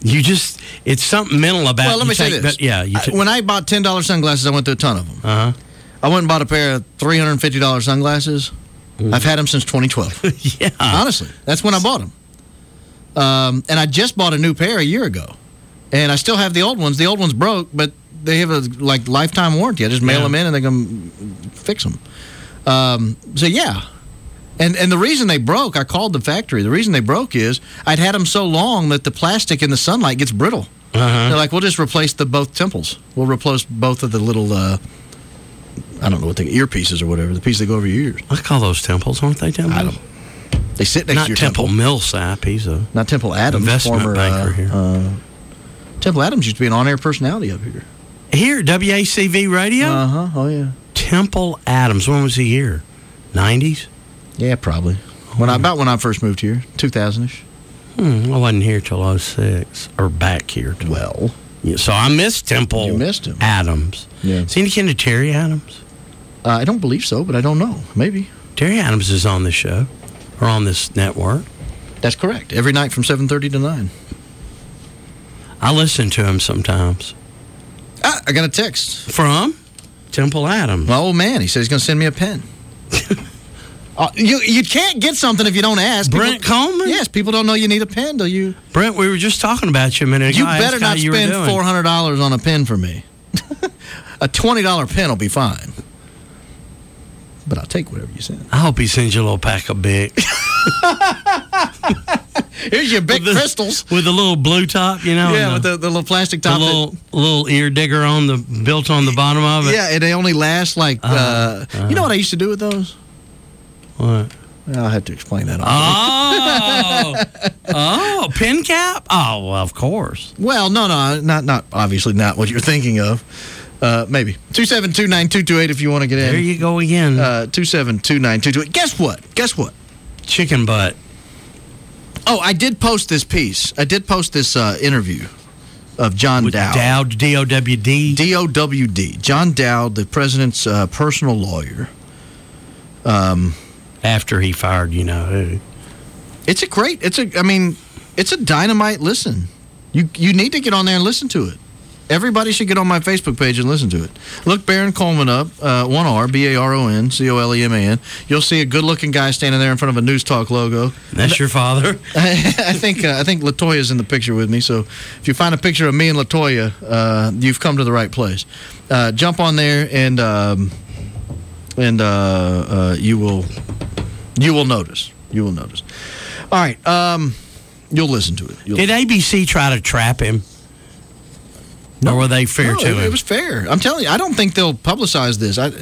It's something mental about. Well, let me say this. When I bought $10 sunglasses, I went through a ton of them. I went and bought a pair of $350 sunglasses. I've had them since 2012. Yeah, honestly, that's when I bought them. And I just bought a new pair a year ago, and I still have the old ones. The old ones broke, but they have a lifetime warranty. I just mail them in, and they can fix them. So yeah. And the reason they broke, I called the factory. The reason they broke is I'd had them so long that the plastic in the sunlight gets brittle. They're like, we'll just replace both temples. We'll replace both of the little, I don't know what earpieces or whatever, the pieces that go over your ears. I call those temples, aren't they temples? I don't know. They sit next to your Temple Millsap. He's a not Temple Adams, investment former banker here. Temple Adams used to be an on-air personality up here. Here, WACV Radio? Oh, yeah. Temple Adams. When was he here? 90s? Yeah, probably. When I first moved here, 2000-ish. I wasn't here till 06, or back here. Well. Yeah, so I missed Temple. You missed him. Adams. Yeah. Is he any kin to Terry Adams? I don't believe so, but I don't know. Maybe. Terry Adams is on this show, or on this network. That's correct. Every night from 7:30 to 9. I listen to him sometimes. I got a text. From Temple Adams. My old man, he said he's going to send me a pen. You can't get something if you don't ask. Brent Coleman? Yes, people don't know you need a pen, do you? Brent, we were just talking about you a minute ago. You better not spend $400 on a pen for me. A $20 pen will be fine. But I'll take whatever you send. I hope he sends you a little pack of Bic. Here's your big crystals. With a little blue top, you know? Yeah, with the little plastic top. The little ear digger built on the bottom of it. Yeah, and they only last like, you know what I used to do with those? What? I'll have to explain that. Oh, pin cap? Oh, well, of course. Well, no, not obviously not what you're thinking of. Maybe 2729228 if you want to get in. There you go again. 2729228. Guess what? Chicken butt. Oh, I did post this piece. I did post this interview of John Dowd. Dowd, D-O-W-D? D-O-W-D. John Dowd, the president's personal lawyer. After he fired you know who. It's a dynamite listen. You need to get on there and listen to it. Everybody should get on my Facebook page and listen to it. Look Baron Coleman up, 1R, B-A-R-O-N, C-O-L-E-M-A-N. You'll see a good-looking guy standing there in front of a News Talk logo. That's your father? I think LaToya's in the picture with me, so if you find a picture of me and LaToya, you've come to the right place. Jump on there and you will notice. You will notice. All right, you'll listen to it. Did ABC try to trap him? No. Or were they fair to him? It was fair. I'm telling you, I don't think they'll publicize this. I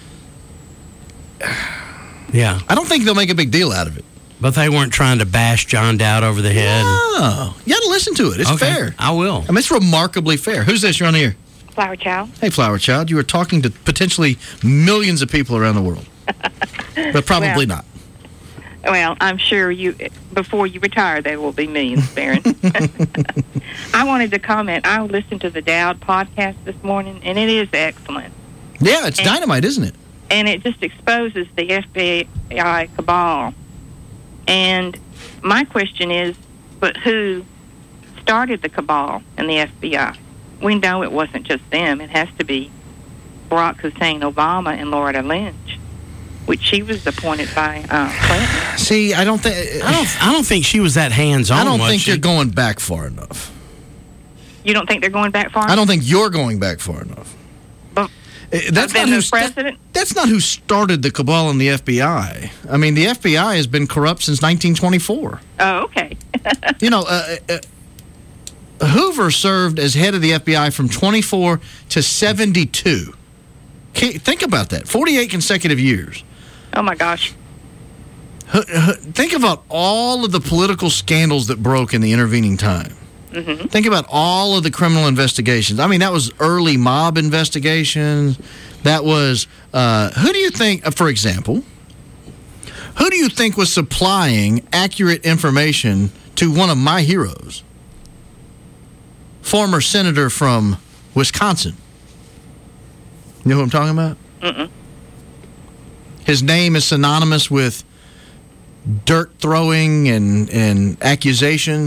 don't think they'll make a big deal out of it. But they weren't trying to bash John Dowd over the head? No. You got to listen to it. It's fair. I will. I mean, it's remarkably fair. Who's this? You're on the air. Flower Child. Hey, Flower Child. You were talking to potentially millions of people around the world. But probably not. Well, I'm sure before you retire, there will be millions, Baron. I wanted to comment. I listened to the Dowd podcast this morning, and it is excellent. Yeah, it's dynamite, isn't it? And it just exposes the FBI cabal. And my question is, but who started the cabal in the FBI? We know it wasn't just them. It has to be Barack Hussein Obama and Loretta Lynch, which she was appointed by Clinton. See, I don't think she was that hands-on. I don't think you're going back far enough. You don't think they're going back far enough? I don't think you're going back far enough. But that's not who started the cabal in the FBI. I mean, the FBI has been corrupt since 1924. Oh, okay. You know, Hoover served as head of the FBI from 24 to 72. Think about that. 48 consecutive years. Oh, my gosh. Think about all of the political scandals that broke in the intervening time. Mm-hmm. Think about all of the criminal investigations. I mean, that was early mob investigations. That was, who do you think, for example, who do you think was supplying accurate information to one of my heroes? Former senator from Wisconsin. You know who I'm talking about? Mm-mm. His name is synonymous with dirt throwing and accusations.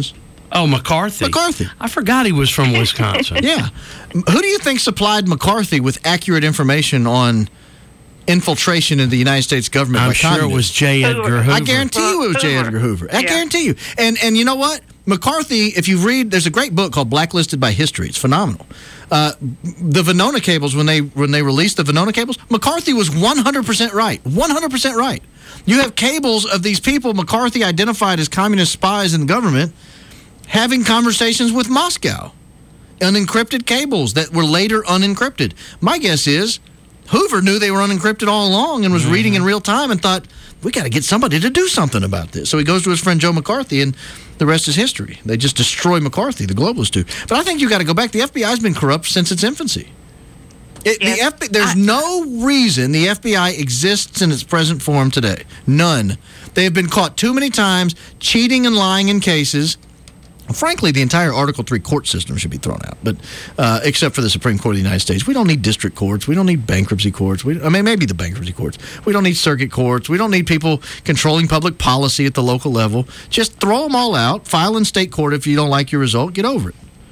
Oh, McCarthy. I forgot he was from Wisconsin. Yeah. Who do you think supplied McCarthy with accurate information on infiltration in the United States government? I'm by sure communists? it was J. Edgar Hoover. I guarantee you it was J. Edgar Hoover. I guarantee you. And you know what? McCarthy, if you read, there's a great book called Blacklisted by History. It's phenomenal. The Venona cables, when they released the Venona cables, McCarthy was 100% right. 100% right. You have cables of these people McCarthy identified as communist spies in the government having conversations with Moscow. Unencrypted cables that were later unencrypted. My guess is Hoover knew they were unencrypted all along and was reading in real time and thought, we got to get somebody to do something about this. So he goes to his friend Joe McCarthy, and the rest is history. They just destroy McCarthy, the globalists do. But I think you got to go back. The FBI's been corrupt since its infancy. There's no reason the FBI exists in its present form today. None. They have been caught too many times cheating and lying in cases. Frankly, the entire Article III court system should be thrown out, but except for the Supreme Court of the United States. We don't need district courts. We don't need bankruptcy courts. Maybe the bankruptcy courts. We don't need circuit courts. We don't need people controlling public policy at the local level. Just throw them all out, file in state court if you don't like your result, get over it.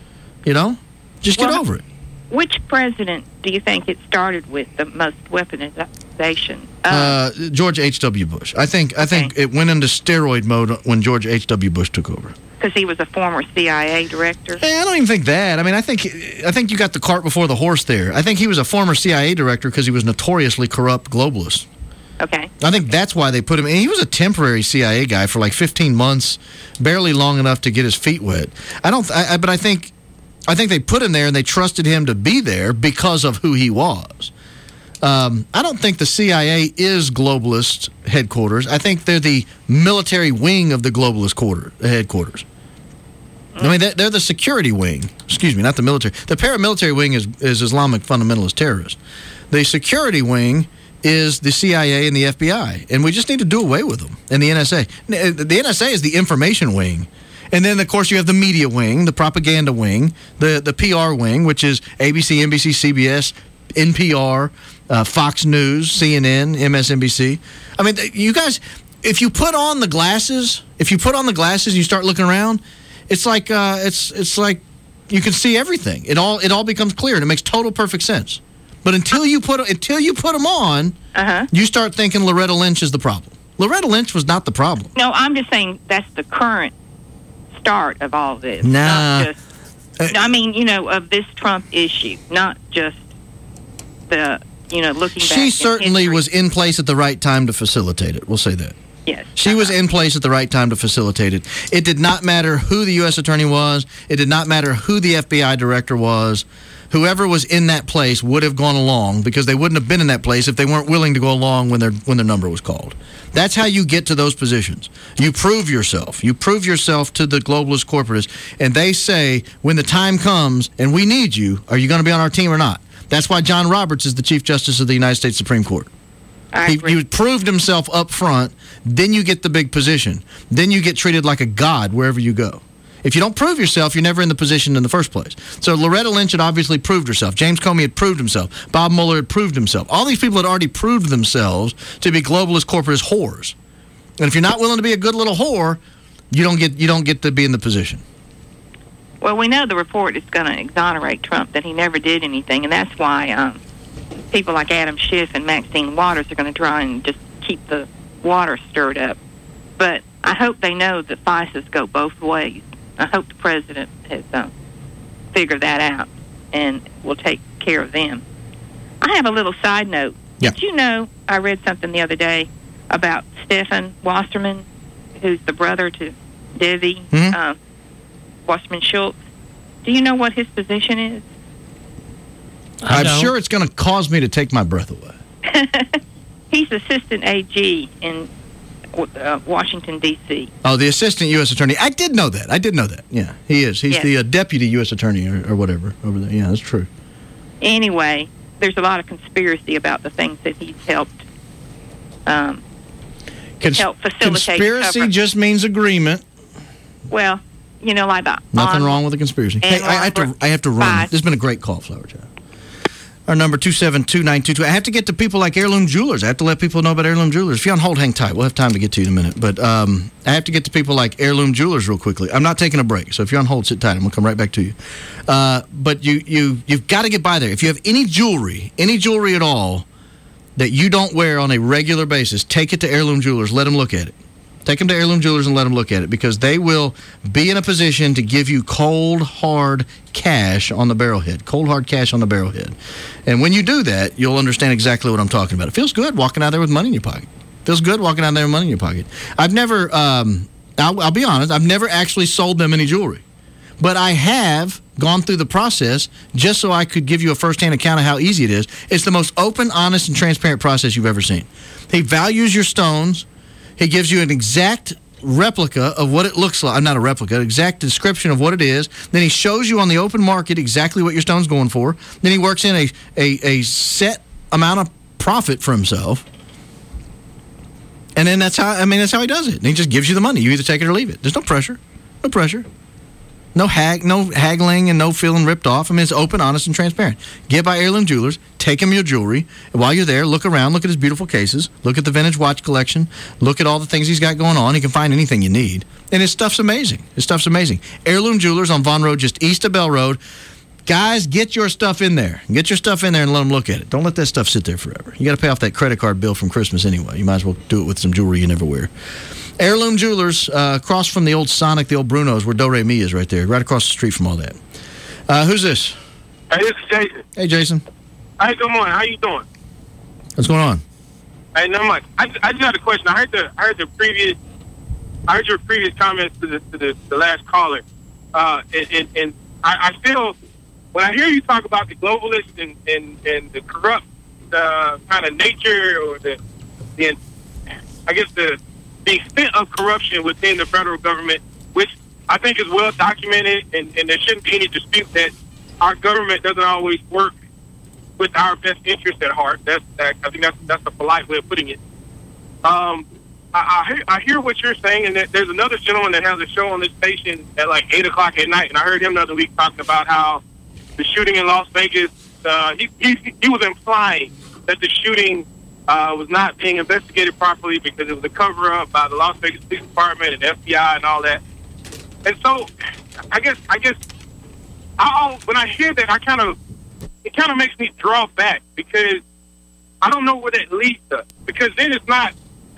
Just get over it. Which president do you think it started with the most weaponization? George H.W. Bush. I think it went into steroid mode when George H.W. Bush took over. Because he was a former CIA director? Hey, I don't even think that. I think you got the cart before the horse there. I think he was a former CIA director because he was notoriously corrupt globalist. Okay. I think that's why they put him in. He was a temporary CIA guy for like 15 months, barely long enough to get his feet wet. But I think they put him there and they trusted him to be there because of who he was. I don't think the CIA is globalist headquarters. I think they're the military wing of the globalist headquarters. I mean, they're the security wing. Excuse me, not the military. The paramilitary wing is Islamic fundamentalist terrorists. The security wing is the CIA and the FBI, and we just need to do away with them. And the NSA. The NSA is the information wing. And then, of course, you have the media wing, the propaganda wing, the PR wing, which is ABC, NBC, CBS, NPR, Fox News, CNN, MSNBC. I mean, you guys, if you put on the glasses, and you start looking around, it's like you can see everything. It all becomes clear, and it makes total perfect sense. But until you put them on, you start thinking Loretta Lynch is the problem. Loretta Lynch was not the problem. No, I'm just saying that's the current start of all this. Nah. Of this Trump issue, not just the, looking back. She certainly was in place at the right time to facilitate it. We'll say that. Yes. She was in place at the right time to facilitate it. It did not matter who the U.S. attorney was. It did not matter who the FBI director was. Whoever was in that place would have gone along because they wouldn't have been in that place if they weren't willing to go along when their number was called. That's how you get to those positions. You prove yourself. You prove yourself to the globalist corporatists, and they say, when the time comes and we need you, are you going to be on our team or not? That's why John Roberts is the Chief Justice of the United States Supreme Court. He proved himself up front, then you get the big position. Then you get treated like a god wherever you go. If you don't prove yourself, you're never in the position in the first place. So Loretta Lynch had obviously proved herself. James Comey had proved himself. Bob Mueller had proved himself. All these people had already proved themselves to be globalist corporatist whores. And if you're not willing to be a good little whore, you don't get to be in the position. Well, we know the report is going to exonerate Trump, that he never did anything, and that's why people like Adam Schiff and Maxine Waters are going to try and just keep the water stirred up. But I hope they know that FISAs go both ways. I hope the president has figured that out and will take care of them. I have a little side note. Yeah. Did you know, I read something the other day about Stefan Wasserman, who's the brother to Debbie Wasserman Schultz. Do you know what his position is? I'm sure it's going to cause me to take my breath away. He's assistant AG in Washington, D.C. Oh, the assistant U.S. attorney. I did know that. Yeah, he is. He's the deputy U.S. attorney or whatever over there. Yeah, that's true. Anyway, there's a lot of conspiracy about the things that he's helped help facilitate. Conspiracy just means agreement. Well, like the... Nothing wrong with a conspiracy. Hey, I have to run. This has been a great call, Flower Child. Our number 272-922. I have to get to people like Heirloom Jewelers. I have to let people know about Heirloom Jewelers. If you're on hold, hang tight. We'll have time to get to you in a minute. But I have to get to people like Heirloom Jewelers real quickly. I'm not taking a break, so if you're on hold, sit tight. I'm going to come right back to you. But you've got to get by there. If you have any jewelry at all that you don't wear on a regular basis, take it to Heirloom Jewelers. Let them look at it. Take them to Heirloom Jewelers and let them look at it, because they will be in a position to give you cold, hard cash on the barrelhead. Cold, hard cash on the barrelhead. And when you do that, you'll understand exactly what I'm talking about. It feels good walking out there with money in your pocket. Feels good walking out there with money in your pocket. I've never, I'll be honest, I've never actually sold them any jewelry. But I have gone through the process just so I could give you a firsthand account of how easy it is. It's the most open, honest, and transparent process you've ever seen. He values your stones. He gives you an exact replica of what it looks like. Not a replica, exact description of what it is. Then he shows you on the open market exactly what your stone's going for. Then he works in a set amount of profit for himself. And then that's how he does it. And he just gives you the money. You either take it or leave it. There's no pressure. No pressure. No haggling and no feeling ripped off. I mean, it's open, honest, and transparent. Get by Heirloom Jewelers. Take him your jewelry. And while you're there, look around. Look at his beautiful cases. Look at the vintage watch collection. Look at all the things he's got going on. He can find anything you need. And his stuff's amazing. Heirloom Jewelers on Vaughn Road, just east of Bell Road. Guys, get your stuff in there. Get your stuff in there and let them look at it. Don't let that stuff sit there forever. You got to pay off that credit card bill from Christmas anyway. You might as well do it with some jewelry you never wear. Heirloom Jewelers, across from the old Sonic, the old Bruno's, where Do Re Mi is right there, right across the street from all that. Who's this? Hey, this is Jason. Hey, Jason. Hey, good morning. How you doing? What's going on? Hey, not much. I just had a question. I heard your previous comments to the last caller, and I feel when I hear you talk about the globalists and the corrupt kind of nature, or the extent of corruption within the federal government, which I think is well documented, and there shouldn't be any dispute that our government doesn't always work with our best interest at heart. I think that's a polite way of putting it. I hear what you're saying, and there's another gentleman that has a show on this station at like 8 o'clock at night, and I heard him the other week talking about how the shooting in Las Vegas, he was implying that the shooting was not being investigated properly because it was a cover-up by the Las Vegas Police Department and FBI and all that. And so, I guess, when I hear that, it kind of makes me draw back, because I don't know where that leads us. Because then it's not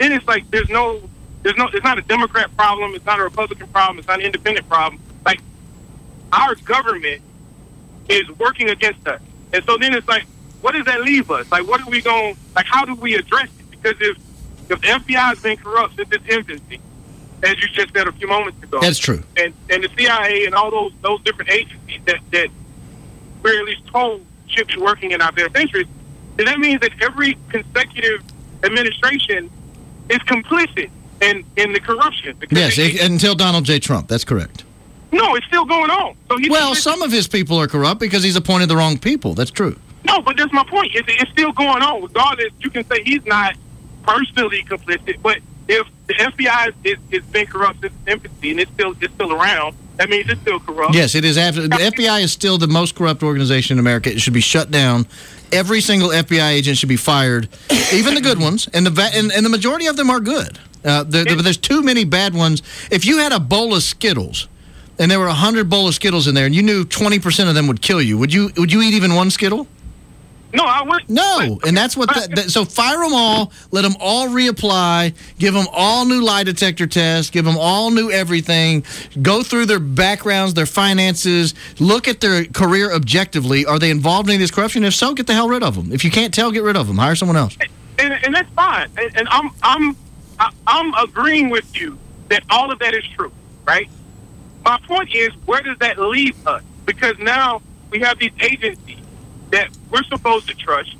a Democrat problem, it's not a Republican problem, it's not an independent problem. Like, our government is working against us. And so then it's like, what does that leave us? Like, what are we going? Like, how do we address it? Because if the FBI has been corrupt since its infancy, as you just said a few moments ago, that's true. And the CIA and all those different agencies that we're at least told should be working in our best interest, then that means that every consecutive administration is complicit in the corruption. Yes, until Donald J. Trump. That's correct. No, it's still going on. So some of his people are corrupt because he's appointed the wrong people. That's true. No, but that's my point. It's still going on. Regardless, you can say he's not personally complicit, but if the FBI is been corrupt since infancy and it's still around, that means it's still corrupt. Yes, it is. The FBI is still the most corrupt organization in America. It should be shut down. Every single FBI agent should be fired, even the good ones, and the majority of them are good. But there's too many bad ones. If you had a bowl of Skittles, and there were 100 bowl of Skittles in there, and you knew 20% of them would kill you, would you eat even one Skittle? No, I wouldn't. No, and that's what. So fire them all, let them all reapply, give them all new lie detector tests, give them all new everything, go through their backgrounds, their finances, look at their career objectively. Are they involved in any of this corruption? If so, get the hell rid of them. If you can't tell, get rid of them. Hire someone else. And that's fine. And I'm agreeing with you that all of that is true, right? My point is, where does that leave us? Because now we have these agencies that we're supposed to trust,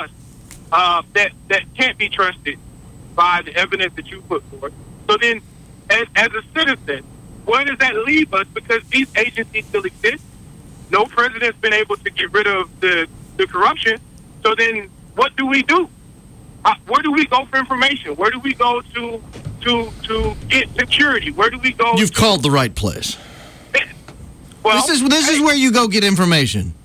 that can't be trusted by the evidence that you put forth. So then, as a citizen, where does that leave us? Because these agencies still exist. No president's been able to get rid of the corruption. So then, what do we do? Where do we go for information? Where do we go to get security? Where do we go? You've called the right place. Well, this is where you go get information.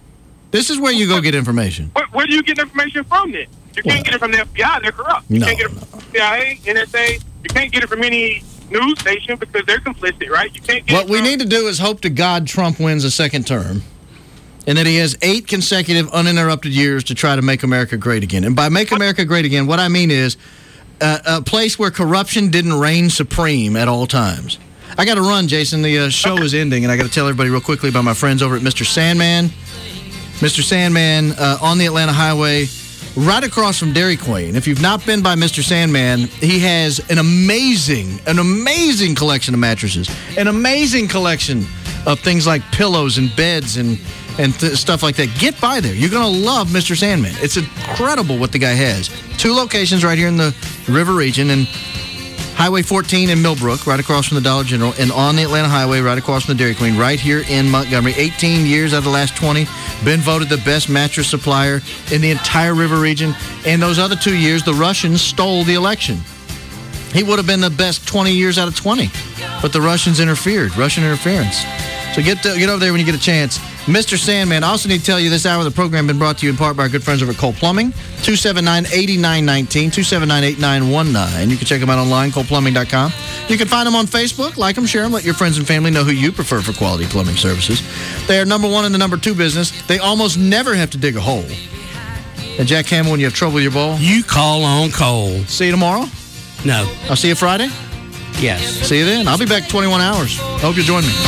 This is where you go get information. Where do you get information from then? You can't get it from the FBI. They're corrupt. You can't get it from the CIA, NSA. You can't get it from any news station because they're complicit, right? You can't get What we need to do is hope to God Trump wins a second term and that he has 8 consecutive uninterrupted years to try to make America great again. And by make America great again, what I mean is a place where corruption didn't reign supreme at all times. I got to run, Jason. The show is ending, and I got to tell everybody real quickly about my friends over at Mr. Sandman. Mr. Sandman on the Atlanta Highway, right across from Dairy Queen. If you've not been by Mr. Sandman, he has an amazing collection of mattresses, an amazing collection of things like pillows and beds and stuff like that. Get by there. You're going to love Mr. Sandman. It's incredible what the guy has. 2 locations right here in the River region, and Highway 14 in Millbrook, right across from the Dollar General, and on the Atlanta Highway, right across from the Dairy Queen, right here in Montgomery. 18 years out of the last 20, been voted the best mattress supplier in the entire River region. And those other 2 years, the Russians stole the election. He would have been the best 20 years out of 20, but the Russians interfered, Russian interference. So get over there when you get a chance. Mr. Sandman, I also need to tell you this hour of the program has been brought to you in part by our good friends over at Cole Plumbing, 279-8919, 279-8919. You can check them out online, coleplumbing.com. You can find them on Facebook. Like them, share them, let your friends and family know who you prefer for quality plumbing services. They are number 1 in the number 2 business. They almost never have to dig a hole. And Jack Campbell, when you have trouble with your bowl, you call on Cole. See you tomorrow? No. I'll see you Friday? Yes. See you then. I'll be back 21 hours. Hope you join me.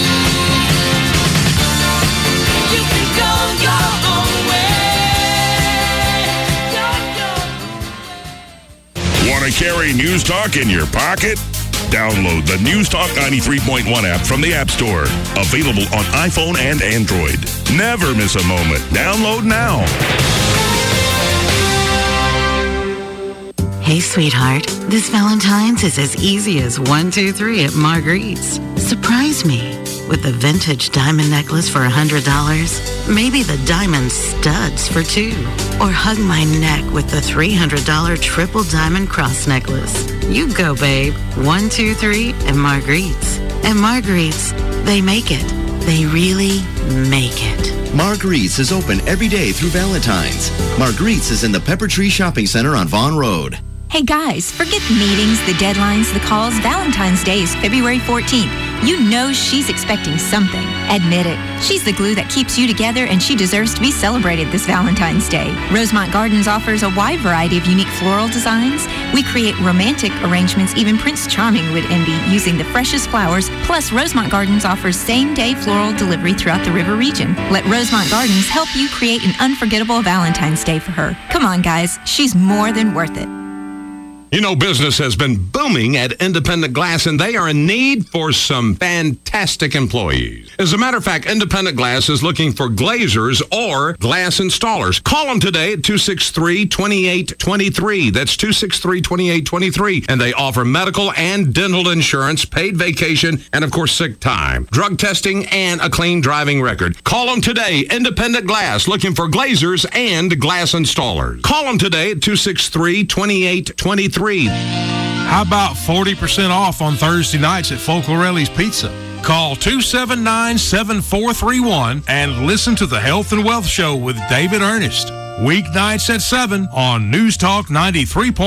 Want to carry News Talk in your pocket? Download the News Talk 93.1 app from the App Store. Available on iPhone and Android. Never miss a moment. Download now. Hey, sweetheart. This Valentine's is as easy as 1, 2, 3 at Marguerite's. Surprise me with a vintage diamond necklace for $100. Maybe the diamond studs for $2. Or hug my neck with the $300 triple diamond cross necklace. You go, babe. 1, 2, 3 at Marguerite's. At Marguerite's, they make it. They really make it. Marguerite's is open every day through Valentine's. Marguerite's is in the Pepper Tree Shopping Center on Vaughn Road. Hey guys, forget the meetings, the deadlines, the calls. Valentine's Day is February 14th. You know she's expecting something. Admit it. She's the glue that keeps you together, and she deserves to be celebrated this Valentine's Day. Rosemont Gardens offers a wide variety of unique floral designs. We create romantic arrangements even Prince Charming would envy using the freshest flowers. Plus, Rosemont Gardens offers same-day floral delivery throughout the River region. Let Rosemont Gardens help you create an unforgettable Valentine's Day for her. Come on, guys. She's more than worth it. You know, business has been booming at Independent Glass, and they are in need for some fantastic employees. As a matter of fact, Independent Glass is looking for glazers or glass installers. Call them today at 263-2823. That's 263-2823. And they offer medical and dental insurance, paid vacation, and, of course, sick time, drug testing, and a clean driving record. Call them today, Independent Glass, looking for glazers and glass installers. Call them today at 263-2823. How about 40% off on Thursday nights at Folklorelli's Pizza? Call 279-7431 and listen to the Health and Wealth Show with David Ernest. Weeknights at 7 on News Talk 93.